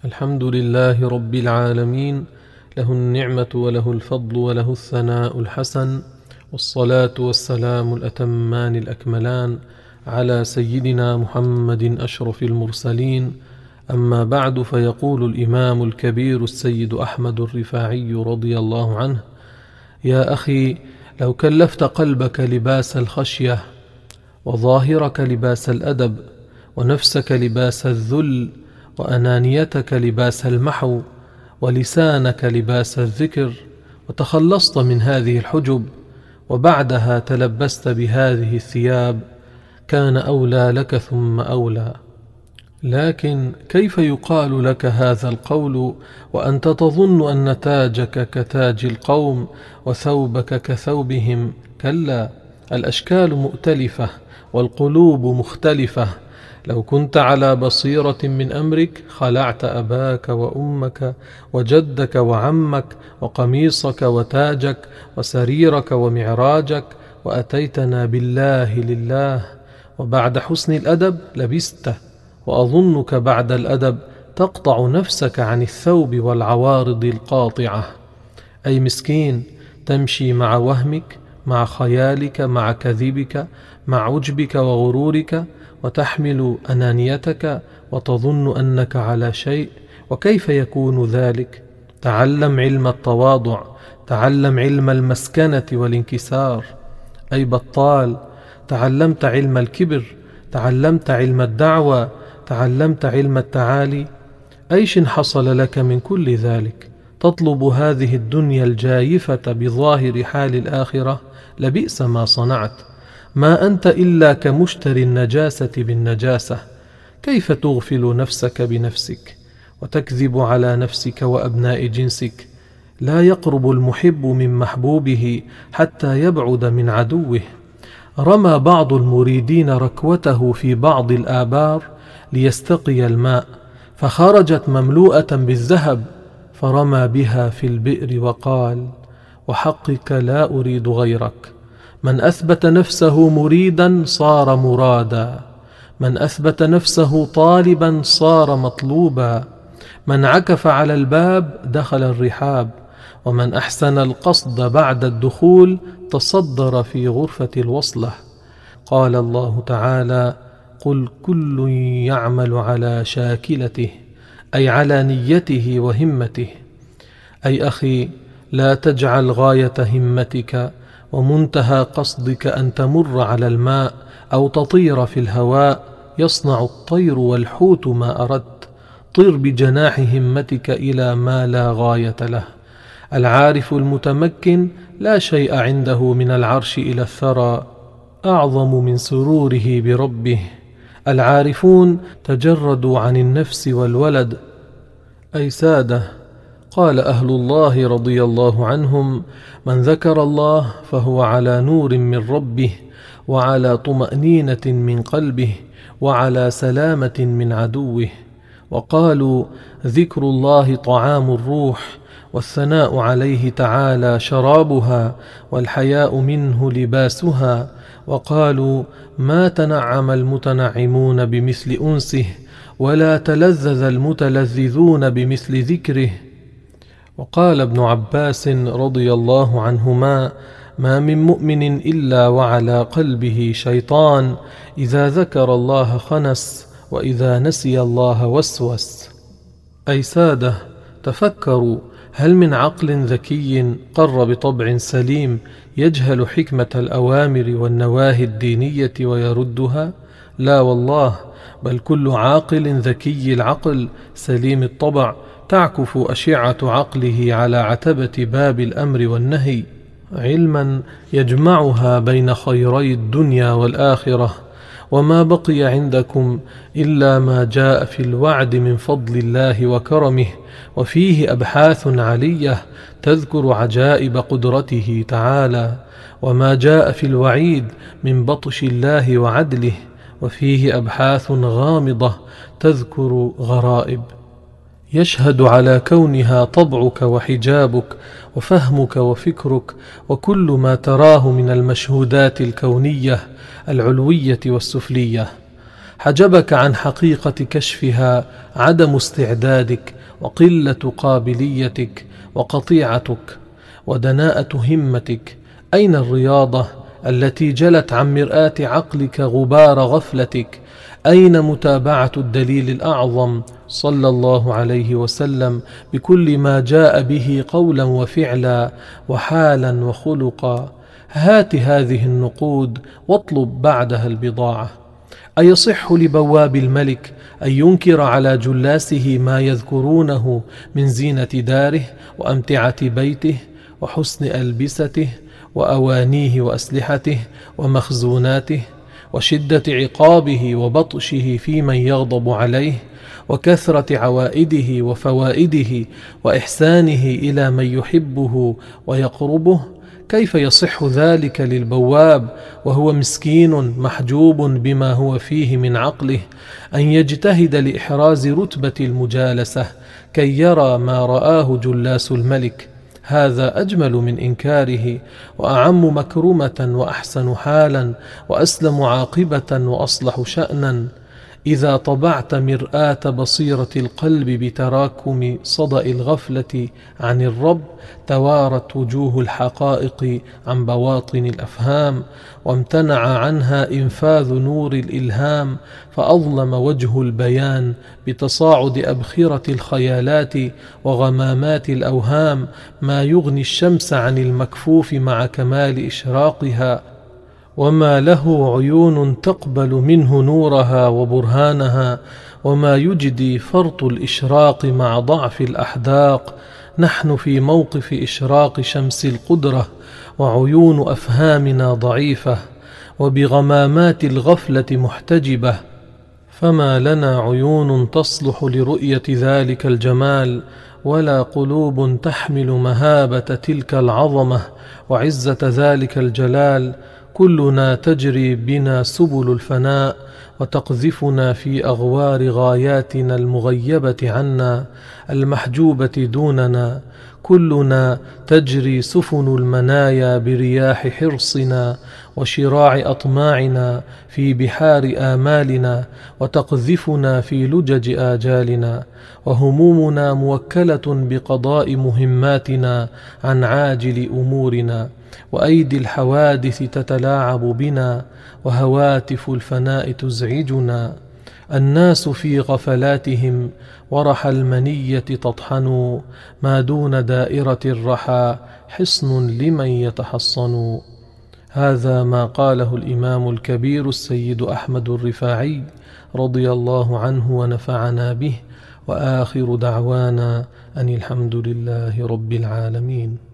الحمد لله رب العالمين، له النعمة وله الفضل وله الثناء الحسن، والصلاة والسلام الأتمان الأكملان على سيدنا محمد أشرف المرسلين. أما بعد، فيقول الإمام الكبير السيد أحمد الرفاعي رضي الله عنه: يا أخي، لو كلفت قلبك لباس الخشية، وظاهرك لباس الأدب، ونفسك لباس الذل، وأنانيتك لباس المحو، ولسانك لباس الذكر، وتخلصت من هذه الحجب، وبعدها تلبست بهذه الثياب، كان أولى لك ثم أولى. لكن كيف يقال لك هذا القول وأنت تظن أن تاجك كتاج القوم وثوبك كثوبهم؟ كلا، الأشكال مؤتلفة والقلوب مختلفة. لو كنت على بصيرة من أمرك خلعت أباك وأمك وجدك وعمك وقميصك وتاجك وسريرك ومعراجك، وأتيتنا بالله لله، وبعد حسن الأدب لبسته، وأظنك بعد الأدب تقطع نفسك عن الثوب والعوارض القاطعة. أي مسكين، تمشي مع وهمك، مع خيالك، مع كذبك، مع عجبك وغرورك، وتحمل أنانيتك وتظن أنك على شيء. وكيف يكون ذلك؟ تعلم علم التواضع، تعلم علم المسكنة والانكسار. أي بطال، تعلمت علم الكبر، تعلمت علم الدعوة، تعلمت علم التعالي. أيش حصل لك من كل ذلك؟ تطلب هذه الدنيا الجايفة بظاهر حال الآخرة؟ لبئس ما صنعت. ما أنت إلا كمشتري النجاسة بالنجاسة. كيف تغفل نفسك بنفسك وتكذب على نفسك وأبناء جنسك؟ لا يقرب المحب من محبوبه حتى يبعد من عدوه. رمى بعض المريدين ركوته في بعض الآبار ليستقي الماء، فخرجت مملوءة بالذهب، فرمى بها في البئر وقال: وحقك لا أريد غيرك. من أثبت نفسه مريدا صار مرادا، من أثبت نفسه طالبا صار مطلوبا، من عكف على الباب دخل الرحاب، ومن أحسن القصد بعد الدخول تصدر في غرفة الوصلة. قال الله تعالى: قل كل يعمل على شاكلته، أي على نيته وهمته. أي أخي، لا تجعل غاية همتك ومنتهى قصدك أن تمر على الماء أو تطير في الهواء. يصنع الطير والحوت ما أردت. طر بجناح همتك إلى ما لا غاية له. العارف المتمكن لا شيء عنده من العرش إلى الثرى أعظم من سروره بربه. العارفون تجردوا عن النفس والولد. أي سادة، قال أهل الله رضي الله عنهم: من ذكر الله فهو على نور من ربه، وعلى طمأنينة من قلبه، وعلى سلامة من عدوه. وقالوا: ذكر الله طعام الروح، والثناء عليه تعالى شرابها، والحياء منه لباسها. وقالوا: ما تنعم المتنعمون بمثل أنسه، ولا تلذذ المتلذذون بمثل ذكره. وقال ابن عباس رضي الله عنهما: ما من مؤمن إلا وعلى قلبه شيطان، إذا ذكر الله خنس، وإذا نسي الله وسوس. أي سادة، تفكروا، هل من عقل ذكي قر بطبع سليم يجهل حكمة الأوامر والنواهي الدينية ويردها؟ لا والله، بل كل عاقل ذكي العقل سليم الطبع تعكف أشعة عقله على عتبة باب الأمر والنهي، علما يجمعها بين خيري الدنيا والآخرة. وما بقي عندكم إلا ما جاء في الوعد من فضل الله وكرمه، وفيه أبحاث علية تذكر عجائب قدرته تعالى، وما جاء في الوعيد من بطش الله وعدله، وفيه أبحاث غامضة تذكر غرائب. يشهد على كونها طبعك وحجابك وفهمك وفكرك، وكل ما تراه من المشهودات الكونية العلوية والسفلية. حجبك عن حقيقة كشفها عدم استعدادك وقلة قابليتك وقطيعتك ودناءة همتك. أين الرياضة التي جلت عن مرآة عقلك غبار غفلتك؟ أين متابعة الدليل الأعظم صلى الله عليه وسلم بكل ما جاء به قولا وفعلا وحالا وخلقا؟ هات هذه النقود واطلب بعدها البضاعة. أيصح لبواب الملك أن ينكر على جلاسه ما يذكرونه من زينة داره وأمتعة بيته وحسن ألبسته وأوانيه وأسلحته ومخزوناته وشدة عقابه وبطشه في من يغضب عليه وكثرة عوائده وفوائده وإحسانه إلى من يحبه ويقربه؟ كيف يصح ذلك للبواب وهو مسكين محجوب بما هو فيه من عقله أن يجتهد لإحراز رتبة المجالسة كي يرى ما رآه جلاس الملك؟ هذا أجمل من إنكاره وأعم مكرمة وأحسن حالا وأسلم عاقبة وأصلح شأنا. إذا طبعت مرآة بصيرة القلب بتراكم صدأ الغفلة عن الرب توارت وجوه الحقائق عن بواطن الأفهام وامتنع عنها إنفاذ نور الإلهام، فأظلم وجه البيان بتصاعد أبخرة الخيالات وغمامات الأوهام ما يغني الشمس عن المكفوف مع كمال إشراقها، وما له عيون تقبل منه نورها وبرهانها، وما يجدي فرط الإشراق مع ضعف الأحداق. نحن في موقف إشراق شمس القدرة وعيون أفهامنا ضعيفة وبغمامات الغفلة محتجبة، فما لنا عيون تصلح لرؤية ذلك الجمال ولا قلوب تحمل مهابة تلك العظمة وعزة ذلك الجلال. كلنا تجري بنا سبل الفناء وتقذفنا في أغوار غاياتنا المغيبة عنا المحجوبة دوننا. كلنا تجري سفن المنايا برياح حرصنا وشراع أطماعنا في بحار آمالنا وتقذفنا في لجج آجالنا، وهمومنا موكلة بقضاء مهماتنا عن عاجل أمورنا، وأيدي الحوادث تتلاعب بنا وهواتف الفناء تزعجنا. الناس في غفلاتهم ورح المنية تطحن، ما دون دائرة الرحى حصن لمن يتحصن. هذا ما قاله الإمام الكبير السيد أحمد الرفاعي رضي الله عنه ونفعنا به، وآخر دعوانا أن الحمد لله رب العالمين.